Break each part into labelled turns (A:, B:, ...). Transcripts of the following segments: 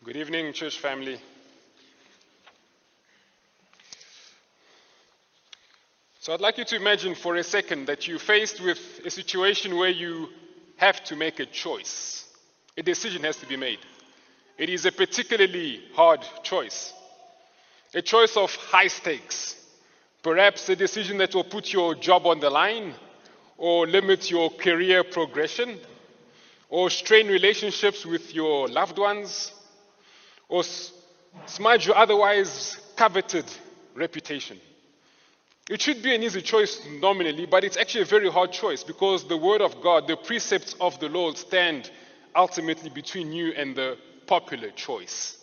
A: Good evening, church family. So I'd like you to imagine for a second that you're faced with a situation where you have to make a choice. A decision has to be made. It is a particularly hard choice. A choice of high stakes. Perhaps a decision that will put your job on the line, or limit your career progression, or strain relationships with your loved ones, or smudge your otherwise coveted reputation. It should be an easy choice nominally, but it's actually a very hard choice because the Word of God, the precepts of the Lord stand ultimately between you and the popular choice.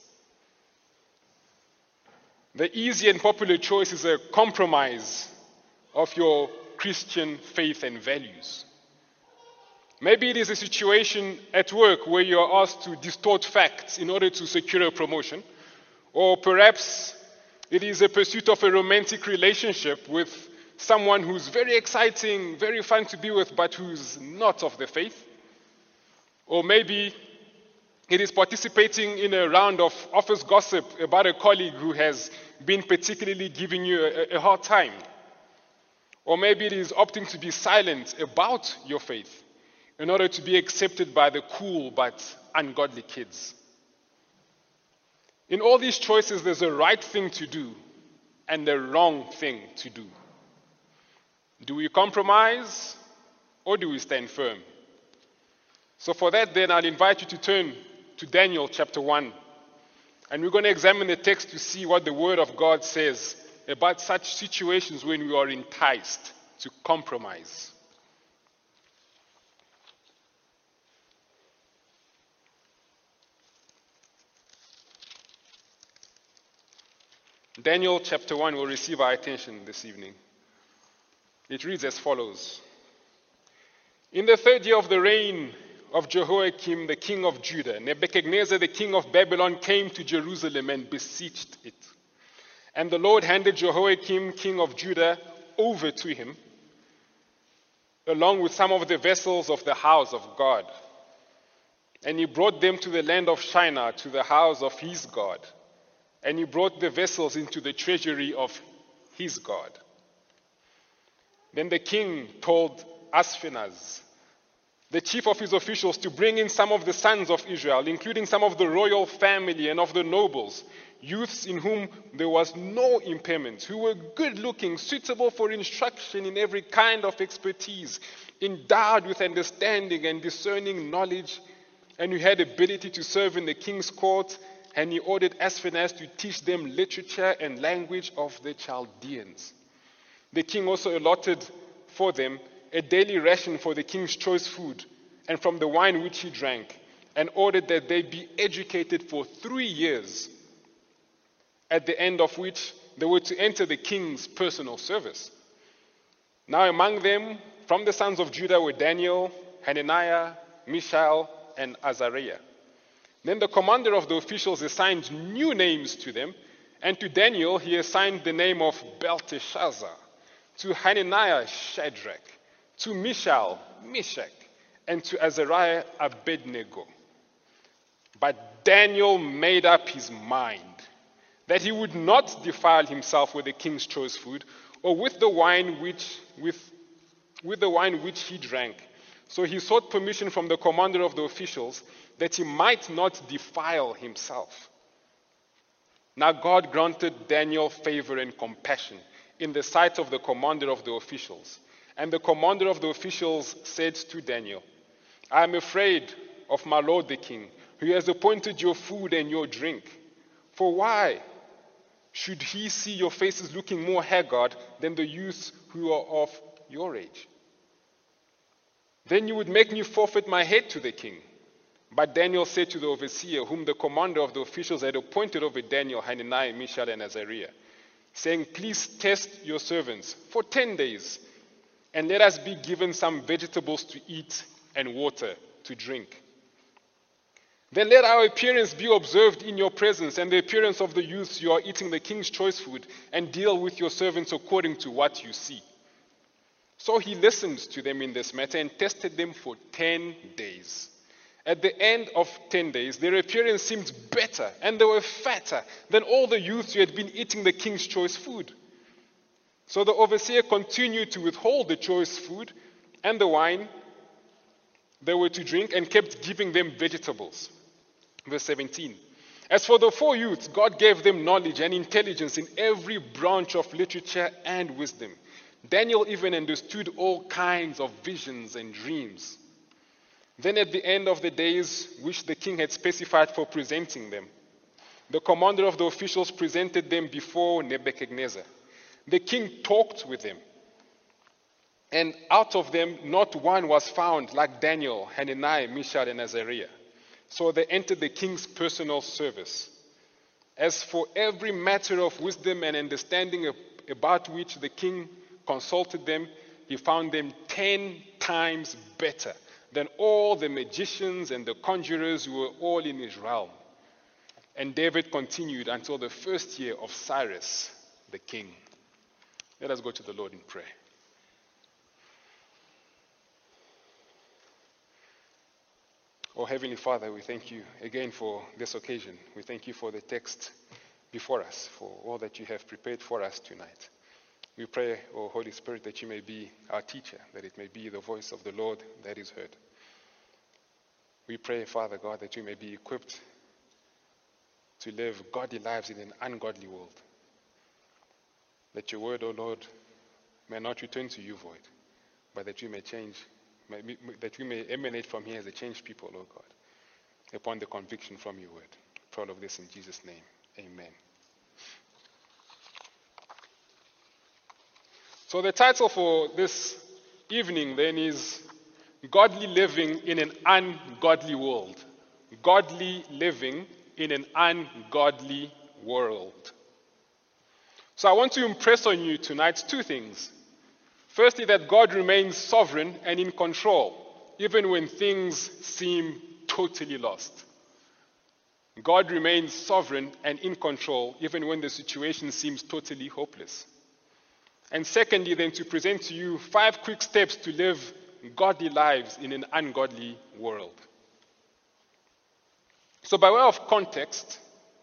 A: The easy and popular choice is a compromise of your Christian faith and values. Maybe it is a situation at work where you are asked to distort facts in order to secure a promotion, or perhaps it is a pursuit of a romantic relationship with someone who's very exciting, very fun to be with, but who's not of the faith. Or maybe it is participating in a round of office gossip about a colleague who has been particularly giving you a hard time. Or maybe it is opting to be silent about your faith in order to be accepted by the cool but ungodly kids. In all these choices, there's a right thing to do and a wrong thing to do. Do we compromise or do we stand firm? So for that, then, I'll invite you to turn to Daniel chapter 1. And we're going to examine the text to see what the Word of God says about such situations when we are enticed to compromise. Daniel chapter 1 will receive our attention this evening. It reads as follows. In the third year of the reign of Jehoiakim, the king of Judah, Nebuchadnezzar, the king of Babylon, came to Jerusalem and besieged it. And the Lord handed Jehoiakim, king of Judah, over to him, along with some of the vessels of the house of God. And he brought them to the land of Shinar, to the house of his God. And he brought the vessels into the treasury of his God. Then the king told Ashpenaz, the chief of his officials, to bring in some of the sons of Israel, including some of the royal family and of the nobles, youths in whom there was no impairment, who were good-looking, suitable for instruction in every kind of expertise, endowed with understanding and discerning knowledge, and who had ability to serve in the king's court. And he ordered Ashpenaz to teach them literature and language of the Chaldeans. The king also allotted for them a daily ration for the king's choice food and from the wine which he drank, and ordered that they be educated for 3 years, at the end of which they were to enter the king's personal service. Now among them, from the sons of Judah, were Daniel, Hananiah, Mishael, and Azariah. Then the commander of the officials assigned new names to them, and to Daniel he assigned the name of Belteshazzar, to Hananiah Shadrach, to Mishael Meshach, and to Azariah Abednego. But Daniel made up his mind that he would not defile himself with the king's choice food, or with the wine which he drank. So he sought permission from the commander of the officials that he might not defile himself. Now God granted Daniel favor and compassion in the sight of the commander of the officials. And the commander of the officials said to Daniel, I am afraid of my lord the king, who has appointed your food and your drink. For why should he see your faces looking more haggard than the youths who are of your age? Then you would make me forfeit my head to the king. But Daniel said to the overseer, whom the commander of the officials had appointed over Daniel, Hananiah, Mishael, and Azariah, saying, please test your servants for 10 days, and let us be given some vegetables to eat and water to drink. Then let our appearance be observed in your presence, and the appearance of the youths you are eating the king's choice food, and deal with your servants according to what you see. So he listened to them in this matter and tested them for 10 days. At the end of 10 days, their appearance seemed better, and they were fatter than all the youths who had been eating the king's choice food. So the overseer continued to withhold the choice food and the wine they were to drink, and kept giving them vegetables. Verse 17. As for the 4 youths, God gave them knowledge and intelligence in every branch of literature and wisdom. Daniel even understood all kinds of visions and dreams. Then at the end of the days which the king had specified for presenting them, the commander of the officials presented them before Nebuchadnezzar. The king talked with them, and out of them not one was found like Daniel, Hananiah, Mishael, and Azariah. So they entered the king's personal service. As for every matter of wisdom and understanding about which the king consulted them, he found them 10 times better than all the magicians and the conjurers who were all in his realm. And David continued until the first year of Cyrus the king. Let us go to the Lord in prayer. Oh, Heavenly Father, we thank you again for this occasion. We thank you for the text before us, for all that you have prepared for us tonight. We pray, O Holy Spirit, that you may be our teacher, that it may be the voice of the Lord that is heard. We pray, Father God, that you may be equipped to live godly lives in an ungodly world. That your word, O Lord, may not return to you void, but that you may change, that we may emanate from here as a changed people, O God, upon the conviction from your word. Pray all of this in Jesus' name. Amen. So the title for this evening then is Godly Living in an Ungodly World. Godly Living in an Ungodly World. So I want to impress on you tonight 2 things. Firstly, that God remains sovereign and in control, even when things seem totally lost. God remains sovereign and in control, even when the situation seems totally hopeless. And secondly, then to present to you 5 quick steps to live godly lives in an ungodly world. So by way of context,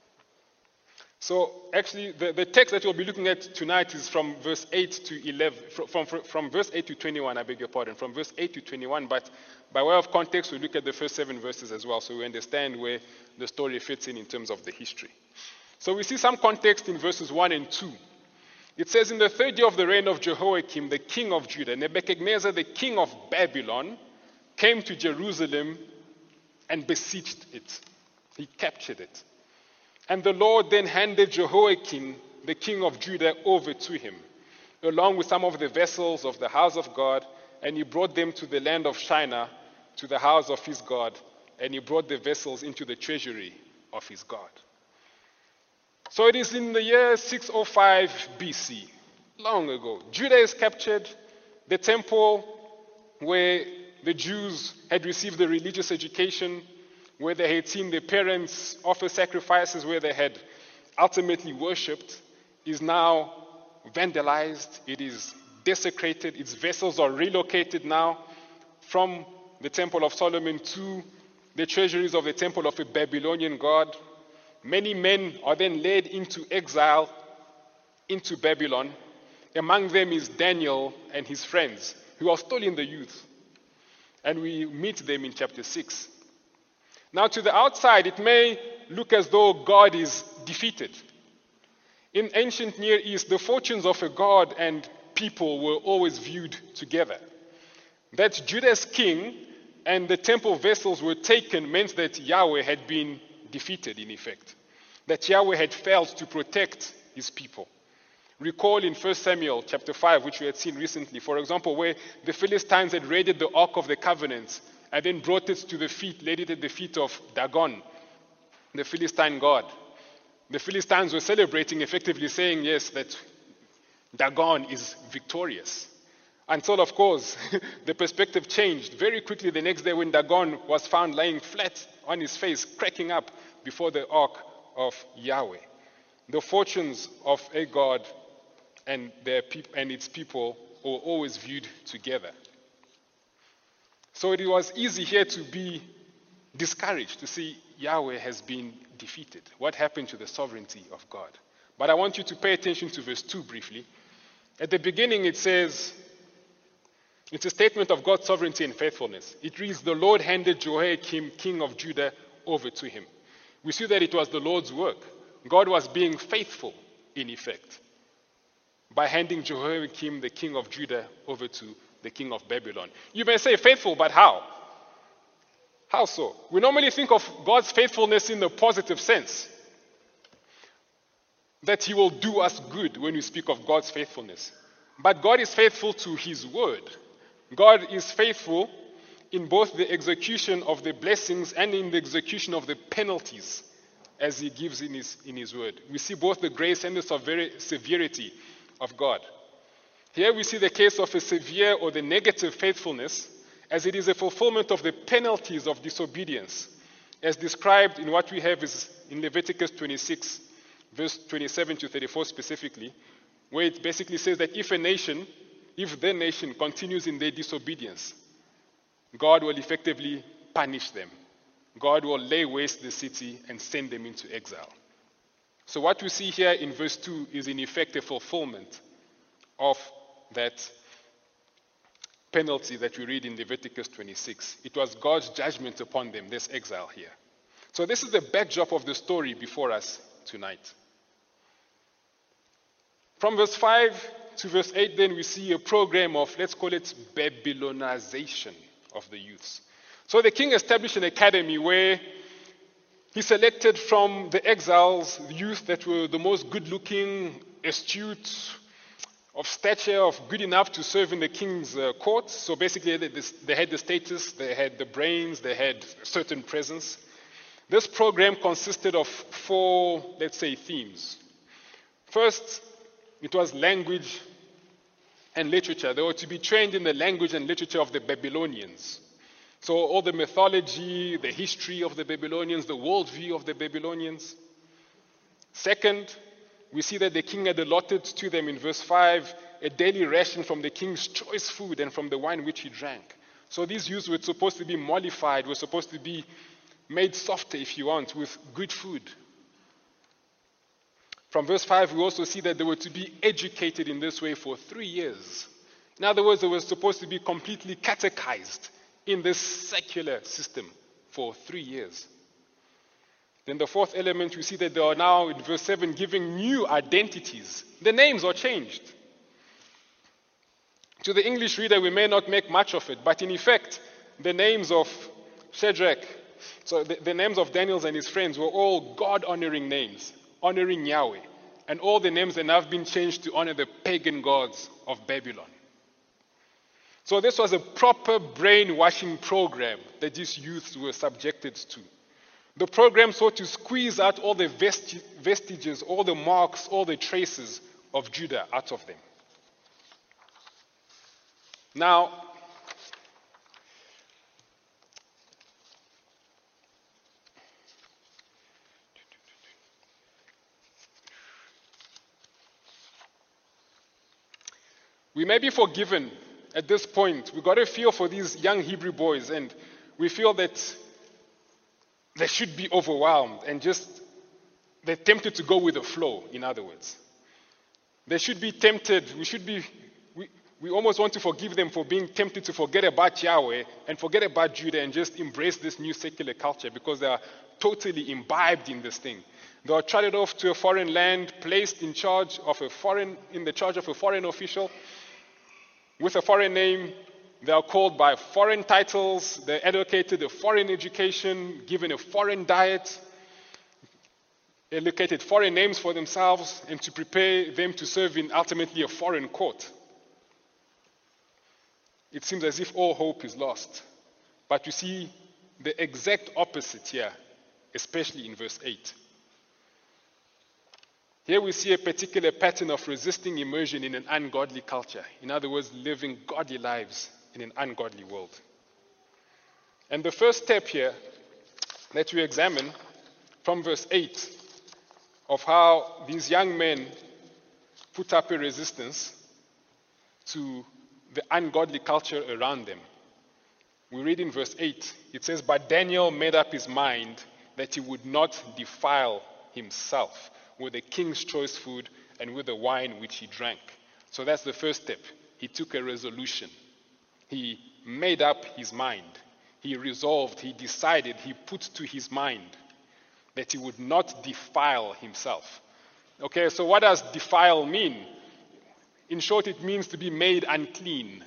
A: actually the text that we'll be looking at tonight is from verse 8 to 11, from verse 8 to 21, I beg your pardon, from verse 8 to 21, but by way of context, we'll look at the first 7 verses as well, so we understand where the story fits in terms of the history. So we see some context in verses 1 and 2. It says, in the 3rd year of the reign of Jehoiakim, the king of Judah, Nebuchadnezzar, the king of Babylon, came to Jerusalem and besieged it. He captured it. And the Lord then handed Jehoiakim, the king of Judah, over to him, along with some of the vessels of the house of God, and he brought them to the land of Shinar, to the house of his God, and he brought the vessels into the treasury of his God. So it is in the year 605 BC, long ago. Judah is captured. The temple where the Jews had received the religious education, where they had seen their parents offer sacrifices, where they had ultimately worshipped, is now vandalized. It is desecrated. Its vessels are relocated now from the Temple of Solomon to the treasuries of the temple of a Babylonian god. Many men are then led into exile into Babylon. Among them is Daniel and his friends, who are still in the youth. And we meet them in chapter 6. Now, to the outside, it may look as though God is defeated. In ancient Near East, the fortunes of a god and people were always viewed together. That Judah's king and the temple vessels were taken meant that Yahweh had been defeated, in effect. That Yahweh had failed to protect his people. Recall in 1 Samuel chapter 5, which we had seen recently, for example, where the Philistines had raided the Ark of the Covenant and then brought it to the feet, laid it at the feet of Dagon, the Philistine god. The Philistines were celebrating, effectively saying, yes, that Dagon is victorious. Until, of course, the perspective changed very quickly the next day when Dagon was found lying flat on his face, cracking up before the ark of Yahweh. The fortunes of a god and its people were always viewed together. So it was easy here to be discouraged to see Yahweh has been defeated. What happened to the sovereignty of God? But I want you to pay attention to verse 2 briefly. At the beginning it says, it's a statement of God's sovereignty and faithfulness. It reads, the Lord handed Jehoiakim, king of Judah, over to him. We see that it was the Lord's work. God was being faithful, in effect, by handing Jehoiakim, the king of Judah, over to the king of Babylon. You may say faithful, but how? How so? We normally think of God's faithfulness in the positive sense, that he will do us good when we speak of God's faithfulness. But God is faithful to his word. God is faithful in both the execution of the blessings and in the execution of the penalties as he gives in his word. We see both the grace and the severity of God. Here we see the case of a severe or the negative faithfulness, as it is a fulfillment of the penalties of disobedience, as described in what we have is in Leviticus 26, verse 27 to 34 specifically, where it basically says that if the nation continues in their disobedience, God will effectively punish them. God will lay waste the city and send them into exile. So what we see here in verse 2 is in effect a fulfillment of that penalty that we read in Leviticus 26. It was God's judgment upon them, this exile here. So this is the backdrop of the story before us tonight. From verse 5 to verse 8, then we see a program of, let's call it, Babylonization of the youths. So the king established an academy where he selected from the exiles youth that were the most good-looking, astute, of stature, of good enough to serve in the king's court. So basically they had the status, they had the brains, they had a certain presence. This program consisted of 4, let's say, themes. First, it was language and literature. They were to be trained in the language and literature of the Babylonians. So all the mythology, the history of the Babylonians, the worldview of the Babylonians. Second, we see that the king had allotted to them in verse 5 a daily ration from the king's choice food and from the wine which he drank. So these youths were supposed to be mollified, were supposed to be made softer, if you want, with good food. From verse 5, we also see that they were to be educated in this way for 3 years. In other words, they were supposed to be completely catechized in this secular system for 3 years. Then the fourth element, we see that they are now, in verse 7, giving new identities. The names are changed. To the English reader, we may not make much of it, but in effect, the names of Shadrach, so the names of Daniel and his friends were all God-honoring names, honoring Yahweh. And all the names have now been changed to honor the pagan gods of Babylon. So this was a proper brainwashing program that these youths were subjected to. The program sought to squeeze out all the vestiges, all the marks, all the traces of Judah out of them. Now, we may be forgiven at this point. We got a feel for these young Hebrew boys, and we feel that they should be overwhelmed and they're tempted to go with the flow, in other words. They should be tempted. We almost want to forgive them for being tempted to forget about Yahweh and forget about Judah and just embrace this new secular culture because they are totally imbibed in this thing. They are trotted off to a foreign land, placed in the charge of a foreign official with a foreign name. They are called by foreign titles. They're allocated a foreign education, given a foreign diet, allocated foreign names for themselves, and to prepare them to serve in ultimately a foreign court. It seems as if all hope is lost. But you see the exact opposite here, especially in verse 8. Here we see a particular pattern of resisting immersion in an ungodly culture. In other words, living godly lives in an ungodly world. And the first step here that we examine from verse 8 of how these young men put up a resistance to the ungodly culture around them We read in verse 8, it says, "But Daniel made up his mind that he would not defile himself with the king's choice food and with the wine which he drank." So that's the first step. He took a resolution. He made up his mind. He resolved, he decided, he put to his mind that he would not defile himself. Okay, so what does defile mean? In short, it means to be made unclean.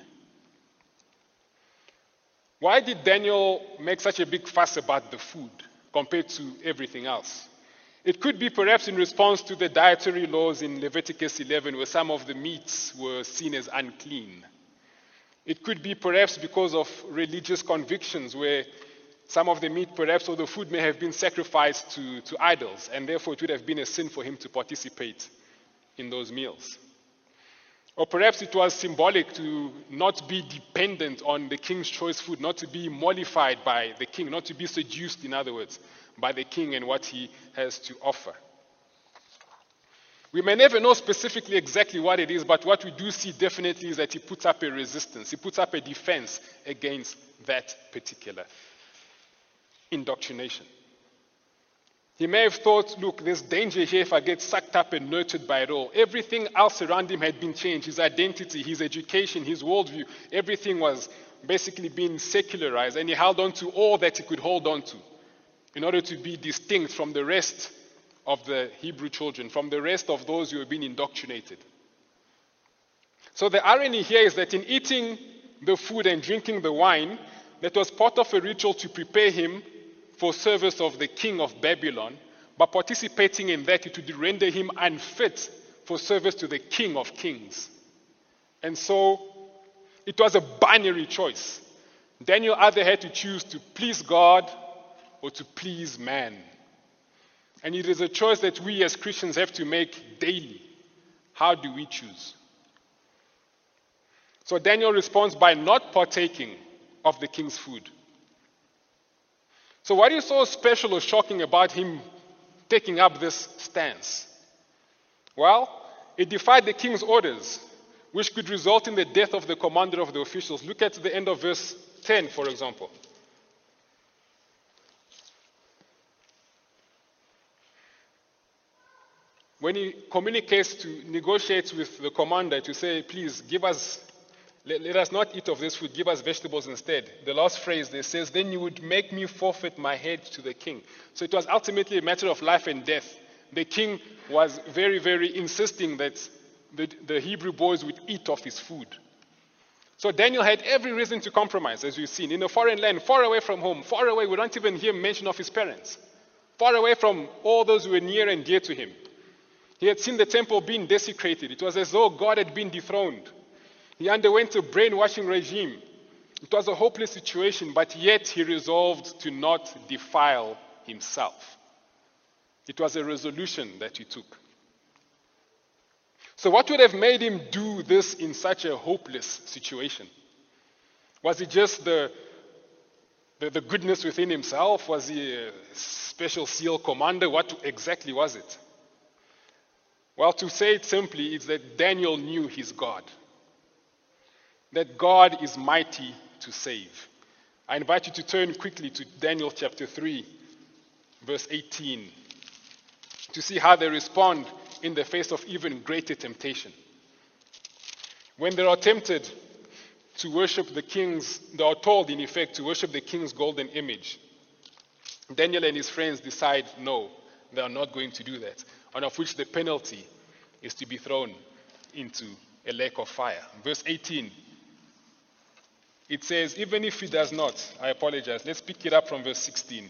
A: Why did Daniel make such a big fuss about the food compared to everything else? It could be perhaps in response to the dietary laws in Leviticus 11, where some of the meats were seen as unclean. It could be perhaps because of religious convictions, where some of the meat perhaps or the food may have been sacrificed to idols, and therefore it would have been a sin for him to participate in those meals. Or perhaps it was symbolic to not be dependent on the king's choice food, not to be mollified by the king, not to be seduced, in other words, by the king and what he has to offer. We may never know specifically exactly what it is, but what we do see definitely is that he puts up a resistance, he puts up a defense against that particular indoctrination. He may have thought, look, there's danger here if I get sucked up and nurtured by it all. Everything else around him had been changed. His identity, his education, his worldview, everything was basically being secularized, and he held on to all that he could hold on to in order to be distinct from the rest of the Hebrew children, from the rest of those who have been indoctrinated. So the irony here is that in eating the food and drinking the wine, that was part of a ritual to prepare him for service of the king of Babylon, but participating in that, it would render him unfit for service to the King of Kings. And so it was a binary choice. Daniel either had to choose to please God or to please man. And it is a choice that we as Christians have to make daily. How do we choose? So Daniel responds by not partaking of the king's food. So what is so special or shocking about him taking up this stance? Well, it defied the king's orders, which could result in the death of the commander of the officials. Look at the end of verse 10, for example. When he negotiates with the commander to say, please give us, let us not eat of this food, give us vegetables instead. The last phrase there says, then you would make me forfeit my head to the king. So it was ultimately a matter of life and death. The king was very, very insisting that the Hebrew boys would eat of his food. So Daniel had every reason to compromise, as we've seen, in a foreign land, far away from home, far away, we don't even hear mention of his parents, far away from all those who were near and dear to him. He had seen the temple being desecrated. It was as though God had been dethroned. He underwent a brainwashing regime. It was a hopeless situation, but yet he resolved to not defile himself. It was a resolution that he took. So what would have made him do this in such a hopeless situation? Was it just the goodness within himself? Was he a special SEAL commander? What exactly was it? Well, to say it simply, it's that Daniel knew his God. That God is mighty to save. I invite you to turn quickly to Daniel chapter 3, verse 18, to see how they respond in the face of even greater temptation. When they are tempted to worship the king's, they are told in effect to worship the king's golden image, Daniel and his friends decide no, they are not going to do that, and of which the penalty is to be thrown into a lake of fire. Verse 18, it says, even if he does not, I apologize, let's pick it up from verse 16.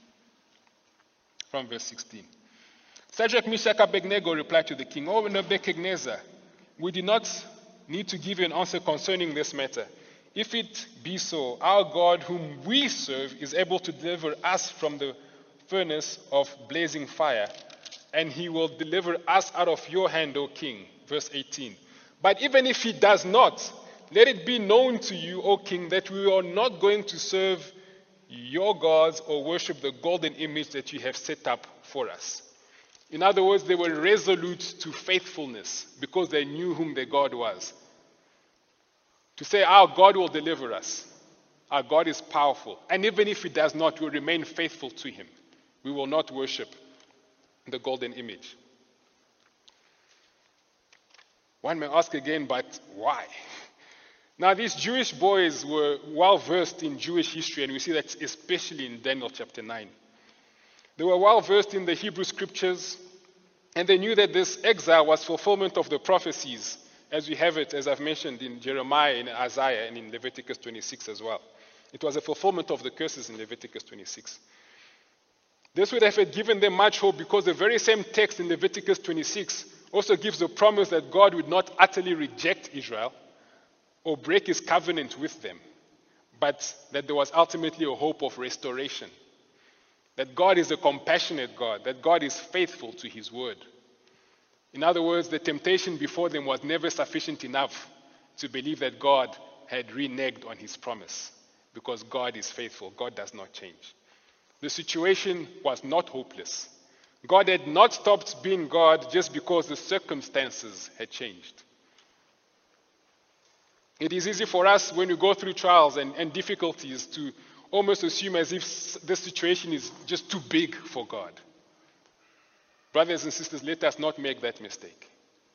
A: From verse 16. Shadrach, Meshach, Abednego replied to the king, O Nebuchadnezzar, we do not need to give you an answer concerning this matter. If it be so, our God whom we serve is able to deliver us from the furnace of blazing fire, and he will deliver us out of your hand, O king. Verse 18. But even if he does not, let it be known to you, O king, that we are not going to serve your gods or worship the golden image that you have set up for us. In other words, they were resolute to faithfulness because they knew whom their God was. To say, our God will deliver us. Our God is powerful. And even if He does not, we'll remain faithful to Him. We will not worship the golden image. One may ask again, but why? Now, these Jewish boys were well versed in Jewish history, and we see that especially in Daniel chapter 9. They were well versed in the Hebrew scriptures, and they knew that this exile was fulfillment of the prophecies, as we have it, as I've mentioned, in Jeremiah, in Isaiah, and in Leviticus 26 as well. It was a fulfillment of the curses in Leviticus 26. This would have given them much hope, because the very same text in Leviticus 26 also gives the promise that God would not utterly reject Israel or break His covenant with them, but that there was ultimately a hope of restoration. That God is a compassionate God, that God is faithful to His word. In other words, the temptation before them was never sufficient enough to believe that God had reneged on His promise, because God is faithful. God does not change. The situation was not hopeless. God had not stopped being God just because the circumstances had changed. It is easy for us when we go through trials and difficulties to almost assume as if this situation is just too big for God. Brothers and sisters, let us not make that mistake.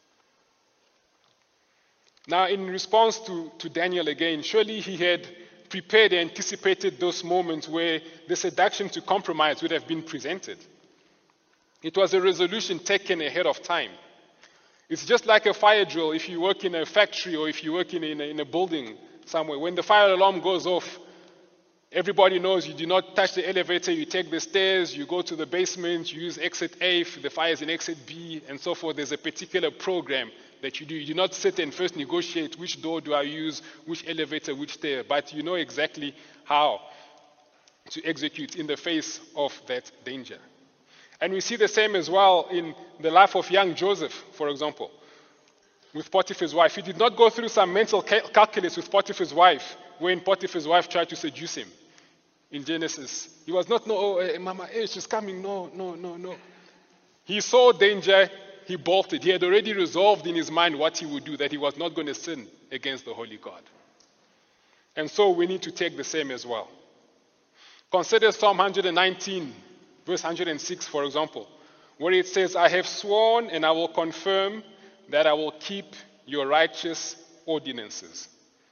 A: Now, in response to Daniel again, surely he had prepared and anticipated those moments where the seduction to compromise would have been presented. It was a resolution taken ahead of time. It's just like a fire drill if you work in a factory or if you work in a building somewhere. When the fire alarm goes off, everybody knows you do not touch the elevator, you take the stairs, you go to the basement, you use exit A if the fire is in exit B, and so forth. There's a particular program that you do. You do not sit and first negotiate which door do I use, which elevator, which stair, but you know exactly how to execute in the face of that danger. And we see the same as well in the life of young Joseph, for example, with Potiphar's wife. He did not go through some mental calculus with Potiphar's wife when Potiphar's wife tried to seduce him in Genesis. He was not, Mama, she's coming. No. He saw danger, he bolted. He had already resolved in his mind what he would do, that he was not going to sin against the Holy God. And so we need to take the same as well. Consider Psalm 119, verse 106, for example, where it says, I have sworn and I will confirm that I will keep your righteous ordinances.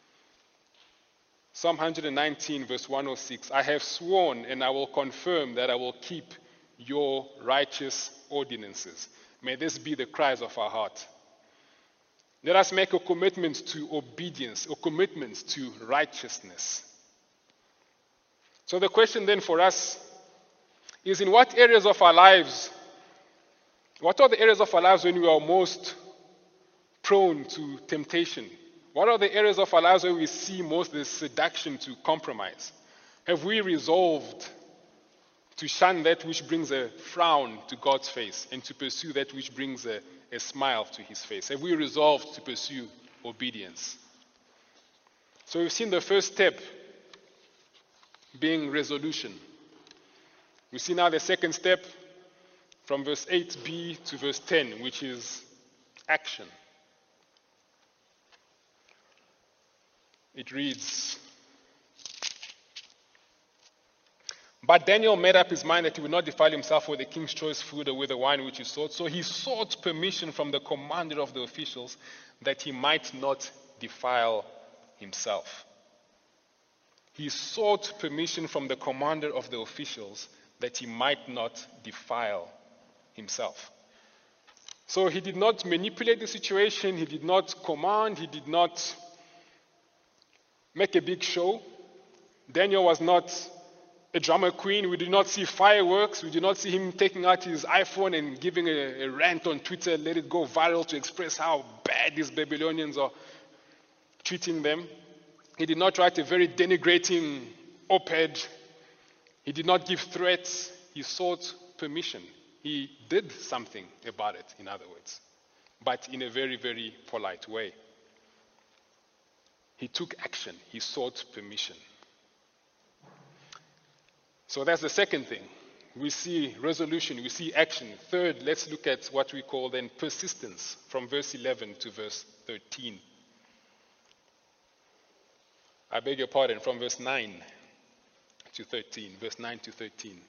A: Psalm 119, verse 106, I have sworn and I will confirm that I will keep your righteous ordinances. May this be the cries of our heart. Let us make a commitment to obedience, a commitment to righteousness. So the question then for us is, in what areas of our lives, what are the areas of our lives when we are most prone to temptation? What are the areas of our lives where we see most the seduction to compromise? Have we resolved to shun that which brings a frown to God's face and to pursue that which brings a smile to His face? Have we resolved to pursue obedience? So we've seen the first step being resolution. We see now the second step from verse 8b to verse 10, which is action. It reads, but Daniel made up his mind that he would not defile himself with the king's choice food or with the wine which he sought. So he sought permission from the commander of the officials that he might not defile himself. He sought permission from the commander of the officials that he might not defile himself. So he did not manipulate the situation, he did not command, he did not make a big show. Daniel was not a drama queen. We did not see fireworks. We did not see him taking out his iPhone and giving a rant on Twitter, let it go viral to express how bad these Babylonians are treating them. He did not write a very denigrating op-ed. He did not give threats. He sought permission. He did something about it, in other words, but in a very, very polite way. He took action. He sought permission. So that's the second thing. We see resolution, we see action. Third, let's look at what we call then persistence from verse 11 to verse 13. I beg your pardon, from verse 9 to 13. Verse 9 to 13.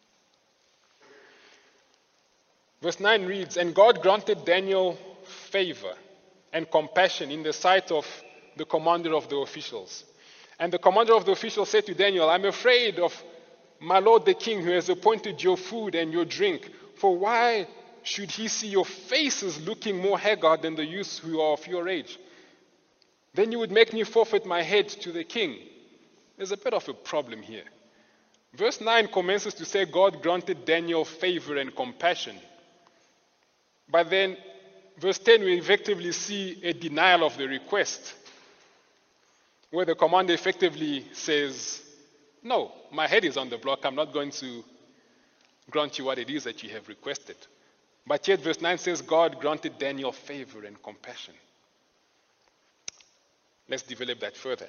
A: Verse 9 reads, "And God granted Daniel favor and compassion in the sight of the commander of the officials. And the commander of the officials said to Daniel, I'm afraid of my lord the king, who has appointed your food and your drink. For why should he see your faces looking more haggard than the youths who are of your age? Then you would make me forfeit my head to the king." There's a bit of a problem here. Verse 9 commences to say God granted Daniel favor and compassion. But then, verse 10, we effectively see a denial of the request, where the commander effectively says, no, my head is on the block. I'm not going to grant you what it is that you have requested. But yet, verse 9 says God granted Daniel favor and compassion. Let's develop that further.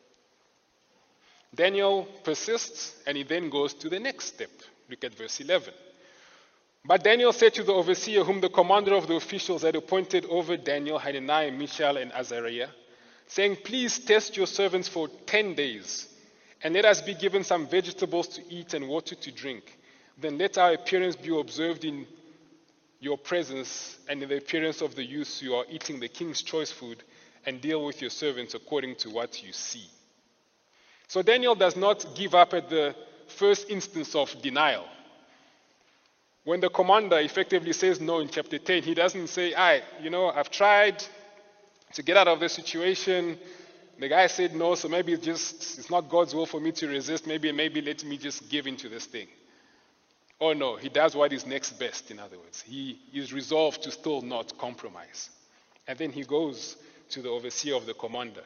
A: Daniel persists, and he then goes to the next step. Look at verse 11. "But Daniel said to the overseer, whom the commander of the officials had appointed over Daniel, Hananiah, Mishael, and Azariah, saying, Please test your servants for 10 days, and let us be given some vegetables to eat and water to drink. Then let our appearance be observed in your presence and in the appearance of the youths who are eating the king's choice food, and deal with your servants according to what you see." So Daniel does not give up at the first instance of denial. When the commander effectively says no in chapter 10, he doesn't say, I've tried to get out of this situation. The guy said no, so maybe it's not God's will for me to resist. Maybe let me just give into this thing. Oh no, he does what is next best, in other words. He is resolved to still not compromise. And then he goes to the overseer of the commander.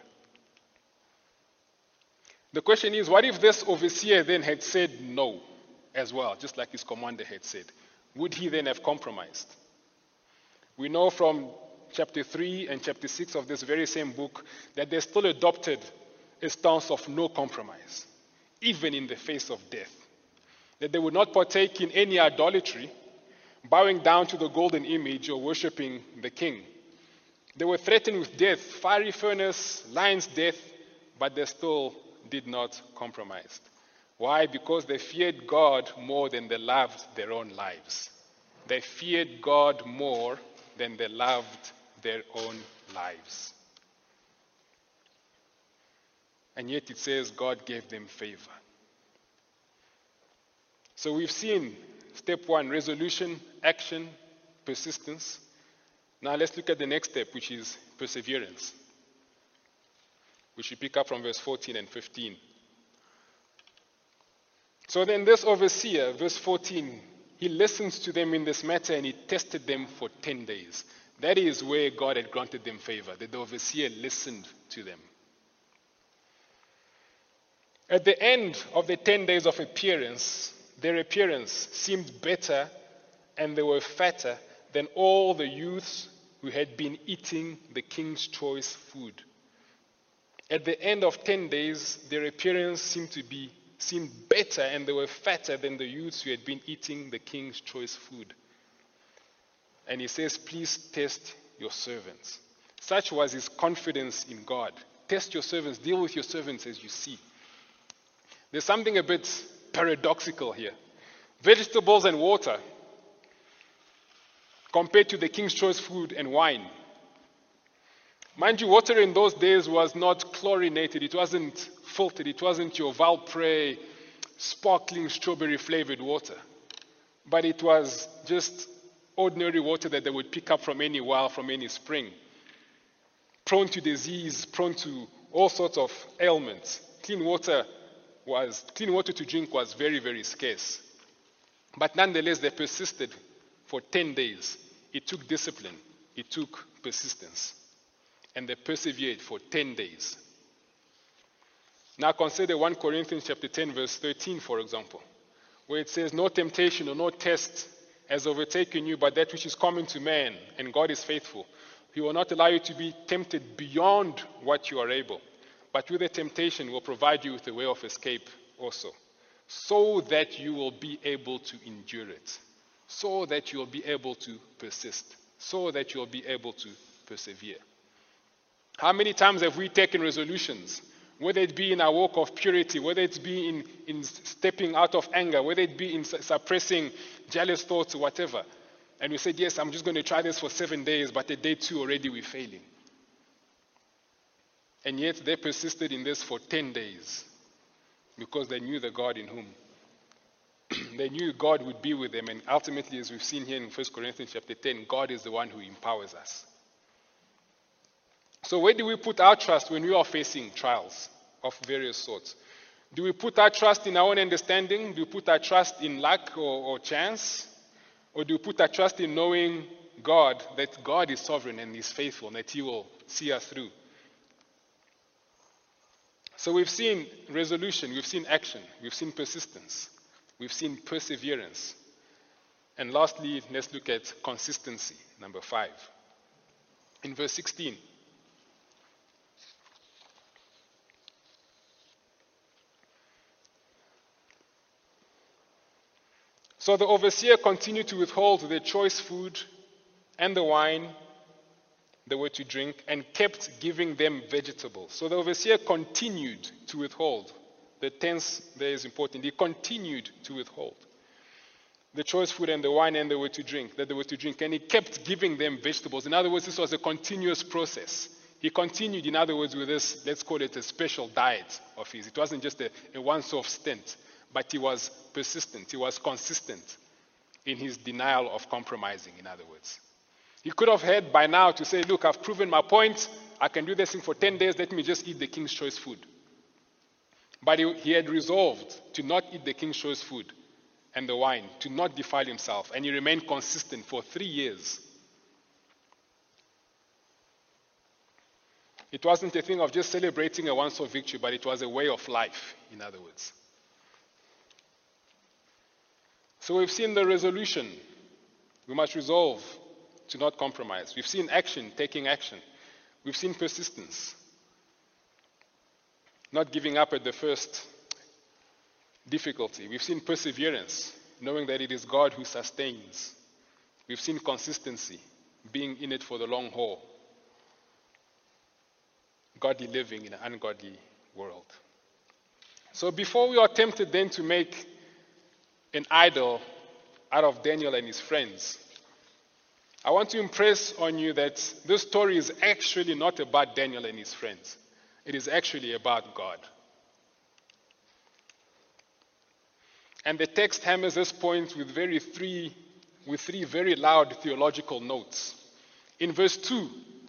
A: The question is, what if this overseer then had said no as well, just like his commander had said? Would he then have compromised? We know from chapter 3 and chapter 6 of this very same book that they still adopted a stance of no compromise, even in the face of death. That they would not partake in any idolatry, bowing down to the golden image or worshipping the king. They were threatened with death, fiery furnace, lion's death, but they still did not compromise. Why? Because they feared God more than they loved their own lives. They feared God more than they loved their own lives. And yet it says God gave them favor. So we've seen step 1, resolution, action, persistence. Now let's look at the next step, which is perseverance. We should pick up from verse 14 and 15. So then this overseer, verse 14, he listens to them in this matter and he tested them for 10 days. That is where God had granted them favor, that the overseer listened to them. At the end of the 10 days of appearance, their appearance seemed better and they were fatter than all the youths who had been eating the king's choice food. At the end of 10 days, their appearance seemed better and they were fatter than the youths who had been eating the king's choice food. And he says, please test your servants. Such was his confidence in God. Test your servants, deal with your servants as you see. There's something a bit paradoxical here. Vegetables and water compared to the king's choice food and wine. Mind you, water in those days was not chlorinated. It wasn't filtered. It wasn't your Valpre sparkling strawberry flavored water. But it was just ordinary water that they would pick up from any well, from any spring. Prone to disease, prone to all sorts of ailments. Clean water to drink was very, very scarce. But nonetheless, they persisted for 10 days. It took discipline. It took persistence. And they persevered for 10 days. Now consider 1 Corinthians chapter 10, verse 13, for example, where it says, no temptation or no test has overtaken you but that which is common to man, and God is faithful. He will not allow you to be tempted beyond what you are able, but with the temptation will provide you with a way of escape also, so that you will be able to endure it, so that you will be able to persist, so that you will be able to persevere. How many times have we taken resolutions whether it be in our walk of purity, whether it be in stepping out of anger, whether it be in suppressing jealous thoughts or whatever. And we said, yes, I'm just going to try this for 7 days, but at day 2 already we're failing. And yet they persisted in this for 10 days because they knew the God in whom. They knew God would be with them, and ultimately, as we've seen here in 1 Corinthians chapter 10, God is the one who empowers us. So where do we put our trust when we are facing trials of various sorts? Do we put our trust in our own understanding? Do we put our trust in luck or chance? Or do we put our trust in knowing God, that God is sovereign and is faithful, and that He will see us through? So we've seen resolution, we've seen action, we've seen persistence, we've seen perseverance. And lastly, let's look at consistency, number 5. In verse 16. So the overseer continued to withhold the choice food and the wine they were to drink, and kept giving them vegetables. So the overseer continued to withhold. The tense there is important. He continued to withhold the choice food and the wine and they were to drink, and he kept giving them vegetables. In other words, this was a continuous process. He continued, in other words, with this, let's call it a special diet of his. It wasn't just a once-off stint, but he was persistent. He was consistent in his denial of compromising, in other words. He could have had by now to say, look, I've proven my point. I can do this thing for 10 days. Let me just eat the king's choice food. But he had resolved to not eat the king's choice food and the wine, to not defile himself. And he remained consistent for 3 years. It wasn't a thing of just celebrating a once-off victory, but it was a way of life, in other words. So we've seen the resolution. We must resolve to not compromise. We've seen action, taking action. We've seen persistence, not giving up at the first difficulty. We've seen perseverance, knowing that it is God who sustains. We've seen consistency, being in it for the long haul. Godly living in an ungodly world. So before we are tempted then to make an idol out of Daniel and his friends, I want to impress on you that this story is actually not about Daniel and his friends. It is actually about God. And the text hammers this point with three very loud theological notes. In verse 2,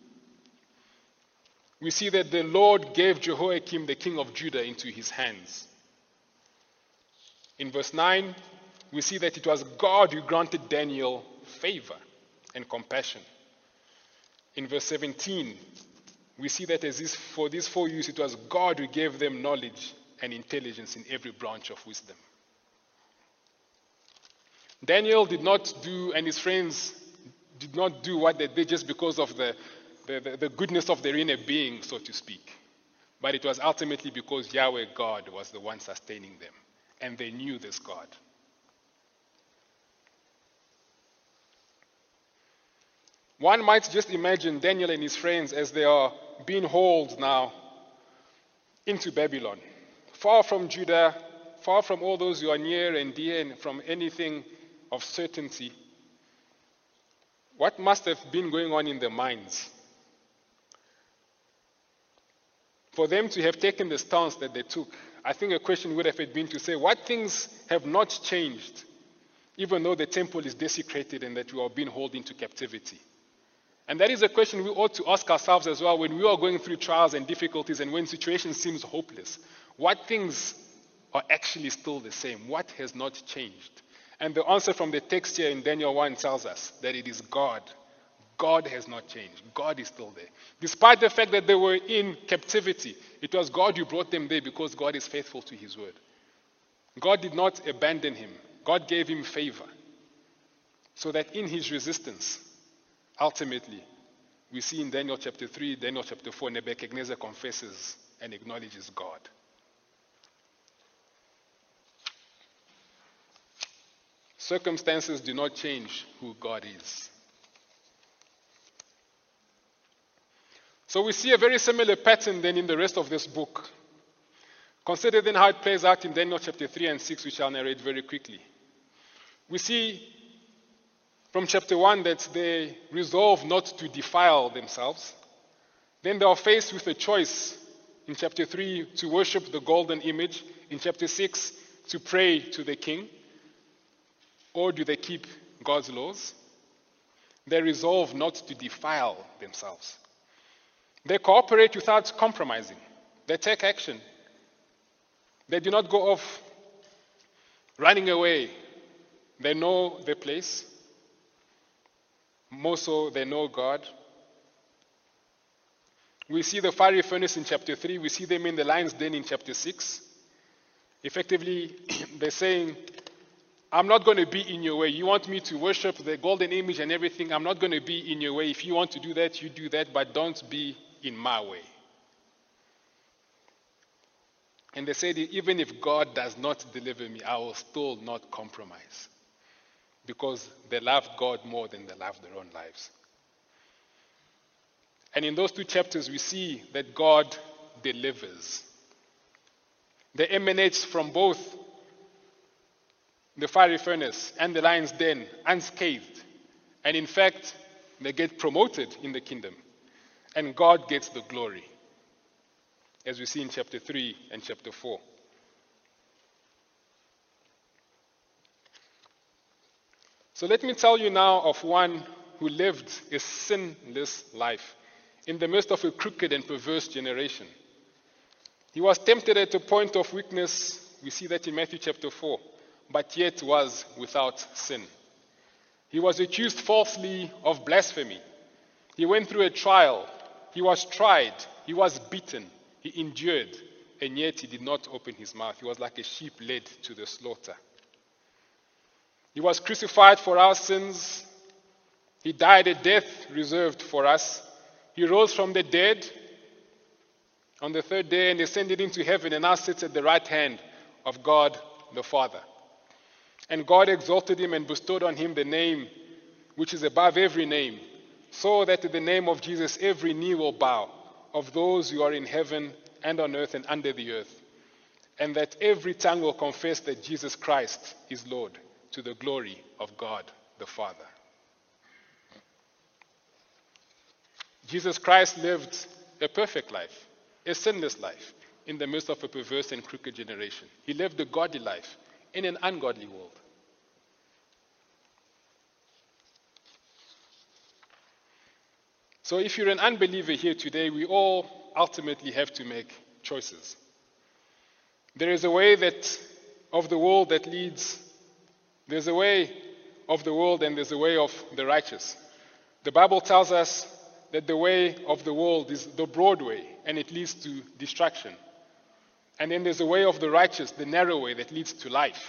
A: we see that the Lord gave Jehoiakim, the king of Judah, into his hands. In verse 9, we see that it was God who granted Daniel favor and compassion. In verse 17, we see that for these 4 youths, it was God who gave them knowledge and intelligence in every branch of wisdom. Daniel did not do, and his friends did not do what they did just because of the goodness of their inner being, so to speak. But it was ultimately because Yahweh God was the one sustaining them. And they knew this God. One might just imagine Daniel and his friends as they are being hauled now into Babylon, far from Judah, far from all those who are near and dear, and from anything of certainty. What must have been going on in their minds for them to have taken the stance that they took? I think a question would have been to say, what things have not changed, even though the temple is desecrated and that we are being hauled into captivity? And that is a question we ought to ask ourselves as well when we are going through trials and difficulties and when situations seem hopeless. What things are actually still the same? What has not changed? And the answer from the text here in Daniel 1 tells us that it is God. God has not changed. God is still there. Despite the fact that they were in captivity, it was God who brought them there because God is faithful to his word. God did not abandon him. God gave him favor. So that in his resistance, ultimately, we see in Daniel chapter 3, Daniel chapter 4, Nebuchadnezzar confesses and acknowledges God. Circumstances do not change who God is. So we see a very similar pattern then in the rest of this book. Consider then how it plays out in Daniel chapter 3 and 6, which I'll narrate very quickly. We see from chapter 1 that they resolve not to defile themselves. Then they are faced with a choice in chapter 3 to worship the golden image, in chapter 6 to pray to the king, or do they keep God's laws? They resolve not to defile themselves. They cooperate without compromising. They take action. They do not go off running away. They know their place. More so, they know God. We see the fiery furnace in chapter 3. We see them in the lion's den in chapter 6. Effectively, they're saying, I'm not going to be in your way. You want me to worship the golden image and everything. I'm not going to be in your way. If you want to do that, you do that, but don't be in my way. And they said, even if God does not deliver me, I will still not compromise. Because they loved God more than they loved their own lives. And in those two chapters, we see that God delivers. They emanate from both the fiery furnace and the lion's den unscathed. And in fact, they get promoted in the kingdom. And God gets the glory, as we see in chapter 3 and chapter 4. So let me tell you now of one who lived a sinless life in the midst of a crooked and perverse generation. He was tempted at a point of weakness. We see that in Matthew chapter 4, but yet was without sin. He was accused falsely of blasphemy. He went through a trial. He was tried. He was beaten. He endured, and yet he did not open his mouth. He was like a sheep led to the slaughter. He was crucified for our sins. He died a death reserved for us. He rose from the dead on the third day and ascended into heaven and now sits at the right hand of God the Father. And God exalted him and bestowed on him the name which is above every name, so that at the name of Jesus every knee will bow, of those who are in heaven and on earth and under the earth, and that every tongue will confess that Jesus Christ is Lord, to the glory of God the Father. Jesus Christ lived a perfect life, a sinless life, in the midst of a perverse and crooked generation. He lived a godly life in an ungodly world. So if you're an unbeliever here today, we all ultimately have to make choices. There is a way of the world that leads. There's a way of the world and there's a way of the righteous. The Bible tells us that the way of the world is the broad way and it leads to destruction. And then there's a way of the righteous, the narrow way that leads to life.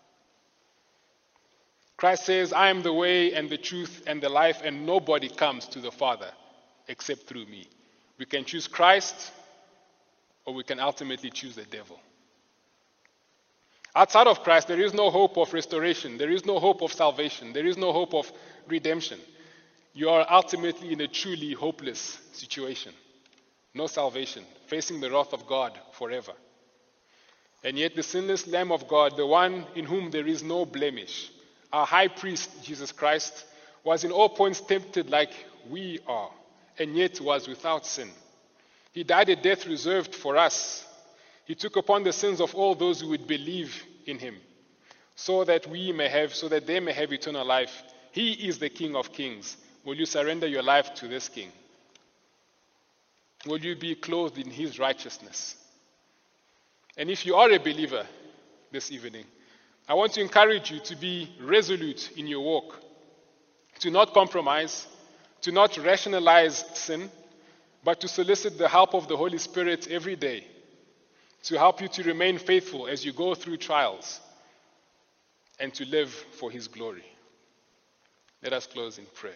A: Christ says, I am the way and the truth and the life, and nobody comes to the Father except through me. We can choose Christ or we can ultimately choose the devil. Outside of Christ, there is no hope of restoration. There is no hope of salvation. There is no hope of redemption. You are ultimately in a truly hopeless situation. No salvation, facing the wrath of God forever. And yet the sinless Lamb of God, the one in whom there is no blemish, our high priest, Jesus Christ, was in all points tempted like we are, and yet was without sin. He died a death reserved for us. He took upon the sins of all those who would believe in him, so that they may have eternal life. He is the King of Kings. Will you surrender your life to this King? Will you be clothed in his righteousness? And if you are a believer this evening, I want to encourage you to be resolute in your walk, to not compromise, to not rationalize sin, but to solicit the help of the Holy Spirit every day to help you to remain faithful as you go through trials and to live for his glory. Let us close in prayer.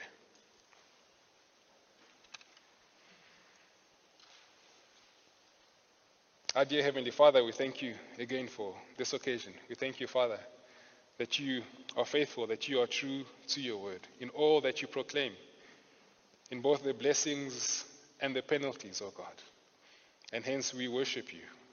A: Our dear Heavenly Father, we thank you again for this occasion. We thank you, Father, that you are faithful, that you are true to your word in all that you proclaim, in both the blessings and the penalties, O God. And hence we worship you.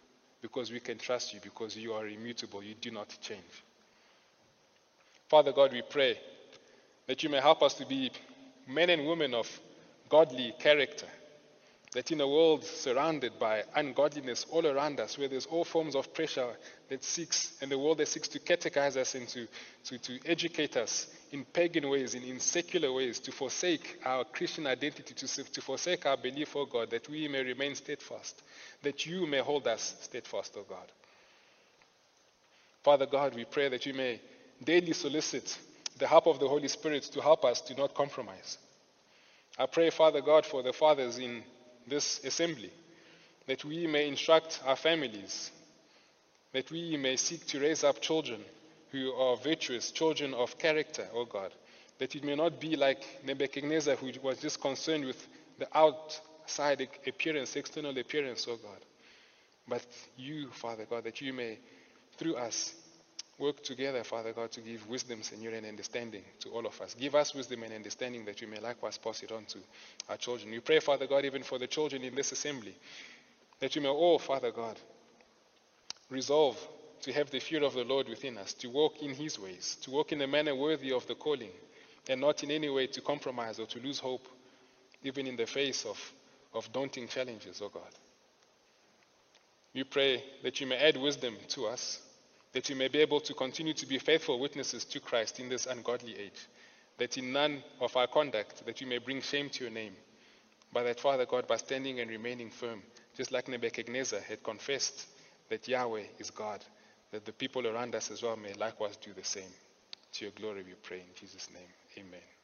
A: because we can trust you, because you are immutable, you do not change. Father God, we pray that you may help us to be men and women of godly character, that in a world surrounded by ungodliness all around us, where there's all forms of pressure that seeks, and the world that seeks to catechize us and to educate us in pagan ways, in secular ways, to forsake our Christian identity, to forsake our belief, oh God, that we may remain steadfast, that you may hold us steadfast, oh God. Father God, we pray that you may daily solicit the help of the Holy Spirit to help us to not compromise. I pray, Father God, for the fathers in this assembly, that we may instruct our families, that we may seek to raise up children who are virtuous, children of character, oh God, that it may not be like Nebuchadnezzar, who was just concerned with the outside appearance, external appearance, oh God, but you, Father God, that you may, through us, work together, Father God, to give wisdom, Senor, and understanding to all of us. Give us wisdom and understanding that we may likewise pass it on to our children. We pray, Father God, even for the children in this assembly, that we may all, Father God, resolve to have the fear of the Lord within us, to walk in his ways, to walk in a manner worthy of the calling, and not in any way to compromise or to lose hope, even in the face of daunting challenges, oh God. We pray that you may add wisdom to us, that we may be able to continue to be faithful witnesses to Christ in this ungodly age, that in none of our conduct that we may bring shame to your name, but that, Father God, by standing and remaining firm, just like Nebuchadnezzar had confessed that Yahweh is God, that the people around us as well may likewise do the same. To your glory we pray in Jesus' name. Amen.